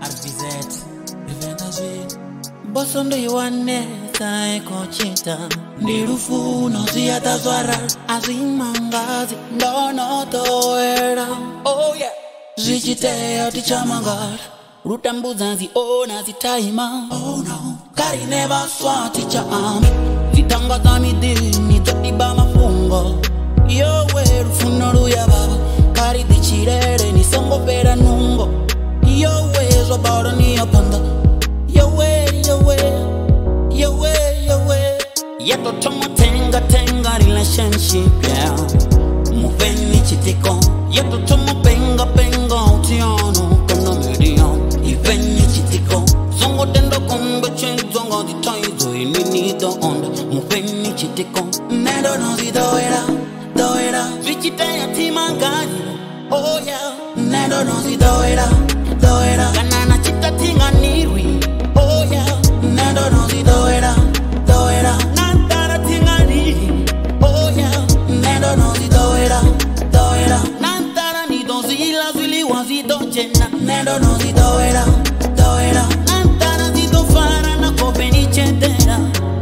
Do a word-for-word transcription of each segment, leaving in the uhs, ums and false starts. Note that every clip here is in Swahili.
R V Z, Rivendazwino. Boso ndo yuane tae kochita. Nirufu no ziyata zwara. Azimangazi ndono toera. Oh yeah. Zichitea tichamangara. Rutambuza ziona zitaima. Oh no. Kari never swati cha ami. Zitanga za midini zotiba mafungo. Yo we rufunoru ya baba. Kari dichirere ni songo pera nungo. Yo we zobaro ni apanda. Yo we, yo we, yo we, yo we. Yeto tomo tenga tenga relationship yeah. Muveni chitiko. Yeto tomo penga penga utiano kano medium. Iveni chitiko. Zongo tendo kombe chen zongo di taizo ini ni do onda. Muveni chitiko. Nendo no di doera, doera. Vichita ya timangani. Oh yeah. Nendo no di doera, doera. Kanana chita tinga nirwi. Oh yeah. Nendo no di doera, doera. Nantara tinga nirwi. Oh yeah. Nendo no di doera, doera. Nantara ni do zila zili wazi do jena. Nendo no di doera, doera. Nantara di do fara na kopeni chetera.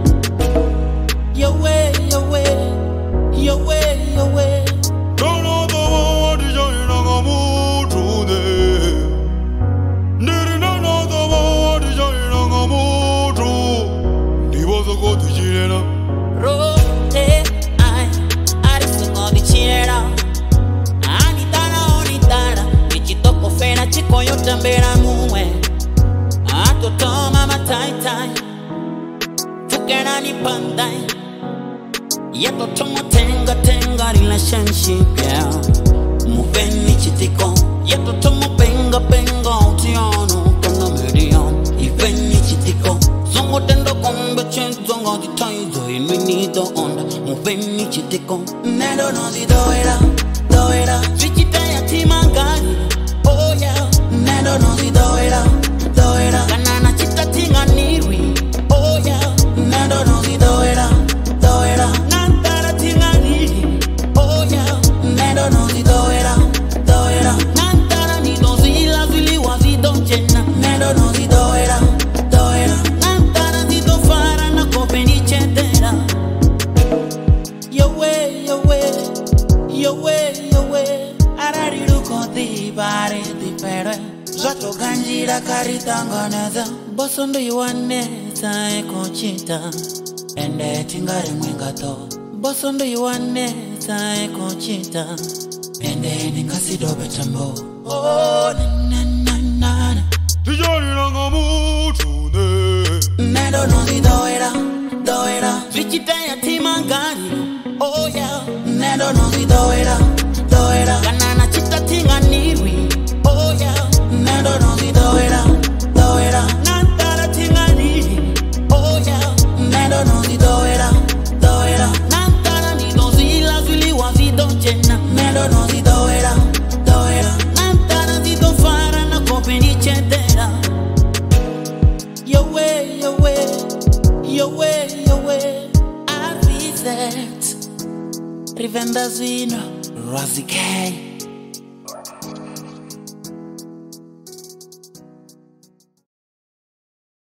Yo way, yo way, yo way, yo way. Don't know the Rote ai, arisungo di chiera. Anitana onitana, bichitoko fena chiko yotambera muwe. Ato toma matai tai, tukena ni pandai. Yeto tomo tenga tenga relationship yeah. Muveni chitiko. Yeto tomo penga penga utiano kanga medium. Iveni chitiko. Zongo tendo kombe chen zongo di taizo ini ni do onda. Muveni chitiko. Nendo no di doera, doera. Vichita ya timangani. Oh yeah. Nendo no di doera, doera. Kanana chita tinga nirwi. Oh yeah. Nendo no di doera, doera. Nantara tinga nirwi. Oh yeah. Nendo no di doera, doera. Nantara ni do zila zili wazi do jena. Nendo no di doera, doera. Nantara di do fara na kopeni chetera. Yo way, yo way, yo way, yo way. Arari ruko di bare di pere. Zato ganjira karitanganeza. Boso ndo yuane tae kochita. Ende tingare mwengato. Boso ndo yuane tae kochita. Ende nikasido betambo. Oh na na na na. Tijani nanga mutune. Nendo no di doera, doera. Vichita ya timangani. Oh yeah. Nendo no di doera, doera. Kanana chita tinga nirwi. Oh yeah. Nendo no di doera, doera. Nantara tinga nirwi. Oh yeah. Nendo no di doera, doera. Nantara ni do zila zili wazi do jena. Nendo no di doera, doera. Nantara di do fara na kopeni chetera. Yo way, yo way, yo way, yo way. R V Z, Rivendazwino, Rosie K.